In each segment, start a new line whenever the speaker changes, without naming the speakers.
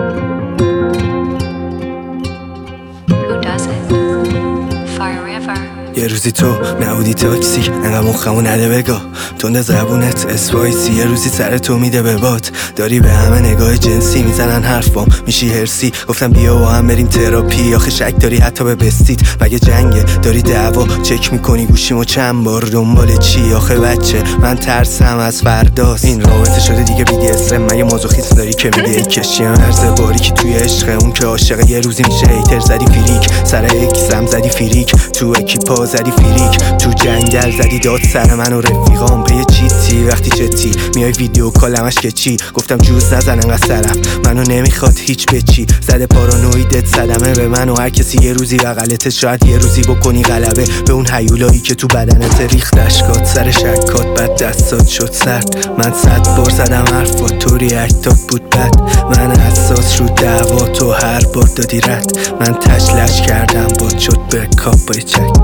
یه روزی تو نبودی تاکسی انقدر مخمو نده بگاه تند زبونت اسپایسی یه روزی سر تو میده به باد داری به همه نگاه جنسی میزنن حرفام میشی هرسی گفتم بیا با هم بریم تراپی آخه شک داری حتی به بستید مگه جنگه داری دعوا چک میکنی گوشیمو چند بار دنبال چی آخه بچه من ترسم از فرداست این رابطه شده دیگه BDSM مگه مازوخیسم داری که میگه ای کشی مرز باریکی توی عشق اون که عاشق یه روزی میشه هیتر زدی فریک سر اکسم زدی فریک تو اکیپا زدی فریک تو جنگل زدی داد سر من و رفیقام به یه چیتی وقتی چتی میای ویدیو کالمش که چی گفتم جوز نزن انقدر سرف منو نمیخواد هیچ بچی زده پارانویدت صدمه به من و هر کسی یه روزی بغلته شاید یه روزی بکنی غلبه به اون هیولایی که تو بدنت ریخت اشکات سر شکات بعد دستات شد سرد من 100 بار زدم حرفات تو ریاکتات بود بد من اساس رو دعوا تو هر بار دادی رد من تشلش کردم باد شد برکاپ با چک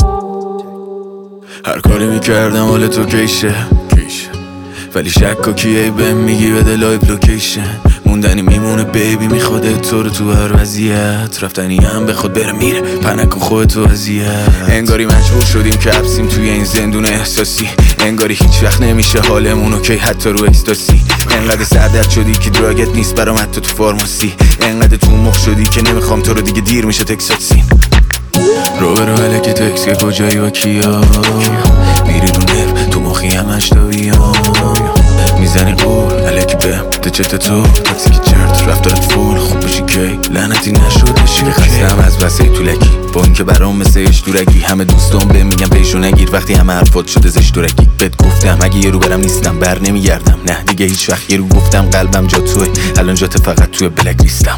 هر کاری میکردم حال تو کیشه ولی شک و کیه بهم میگی بده لایو لوکیشن موندنی میمونه بیبی میخواد تو رو تو هر وضعیت رفتنی هم به خود بره میره پنک و خود تو اذیت انگاری مجبور شدیم که حبسیم توی این زندون احساسی انگاری هیچ وقت نمیشه حالمون اوکی حتی رو اکستاسی انقدر سردرد شدی که دراگت نیست برام حتی تو فارماسی انقدر تو مخ شدی که نمیخوام تو رو دیگه دیر میشه تکساتسین رو برو الکی تکس که کجایی و کیا میری رو نف تو مخی همش تا بیام میزنی قول الکی بهم ده چت تو تاکسی که چرت رفتارت فول خوب بشی کی لعنتی نشدشی خستم از بسه طولکی با اینکه برام مثل اشتورکی همه دوستان بهم میگن پیشو نگیر وقتی همه حرفات شده زشتورکی بهت گفتم اگه یه رو برم نیستم بر نمیگردم نه دیگه هیچ وقت یه رو گفتم قلبم جا توه الان جات فقط توی بلک لیستم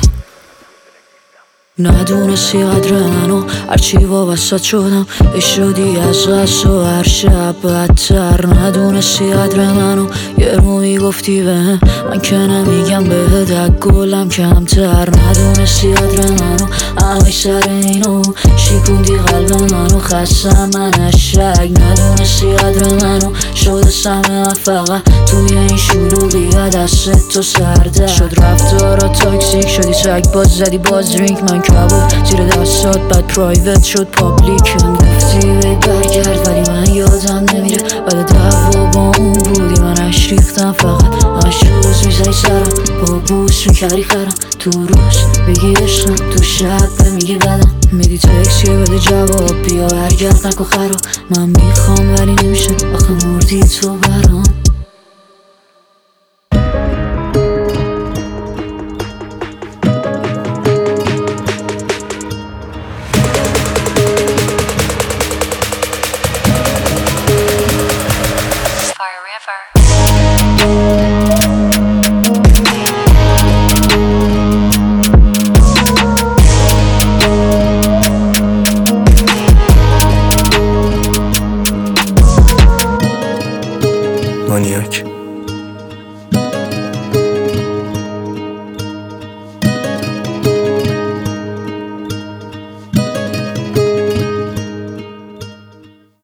ندونستی قدر منو هرچی وابستت شدم اشودی از قصد و هر شب بدتر ندونستی قدر منو یه رو میگفتی بهم من که نمیگم بهت گلم کمتر ندونستی قدر منو همه سر اینو شیکوندی قلب منو خستم من از شک ندونستی قدر منو شده سمه فقط توی این شلوغی دست تو سرده شد رفتارا تاکسیک شدی سگ باز زدی باز درینک من کبود زیر دستات بعد پرایوت شد پابلیک گفتی بید برگرد ولی من یادم نمیره بعد دعوا با اون بودی من اش ریختم فقط اش روز میزای سرم با بوس میکردی خرم تو روز بگی عشقم تو شب میگی بدم میدی تکسی بده جواب بیا برگرد نکو خراب من میخوام ولی نمیشه آخه مردی تو برام